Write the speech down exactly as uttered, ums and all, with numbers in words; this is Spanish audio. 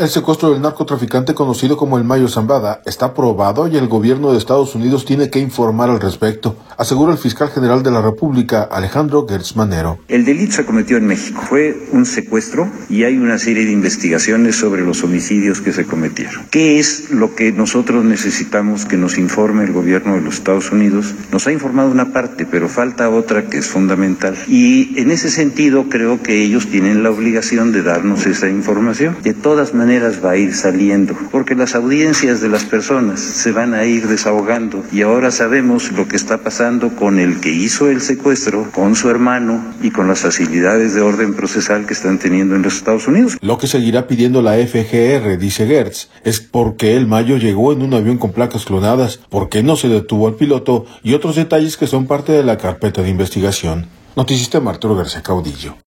El secuestro del narcotraficante conocido como el Mayo Zambada está probado y el gobierno de Estados Unidos tiene que informar al respecto, asegura el fiscal general de la República, Alejandro Gertz Manero. El delito se cometió en México, fue un secuestro y hay una serie de investigaciones sobre los homicidios que se cometieron. ¿Qué es lo que nosotros necesitamos que nos informe el gobierno de los Estados Unidos? Nos ha informado una parte, pero falta otra que es fundamental. Y en ese sentido creo que ellos tienen la obligación de darnos esa información. De todas maneras, va a ir saliendo, porque las audiencias de las personas se van a ir desahogando y ahora sabemos lo que está pasando con el que hizo el secuestro, con su hermano y con las facilidades de orden procesal que están teniendo en los Estados Unidos. Lo que seguirá pidiendo la F G R, dice Gertz, es por qué el Mayo llegó en un avión con placas clonadas, por qué no se detuvo al piloto y otros detalles que son parte de la carpeta de investigación. Noticista Arturo García Caudillo.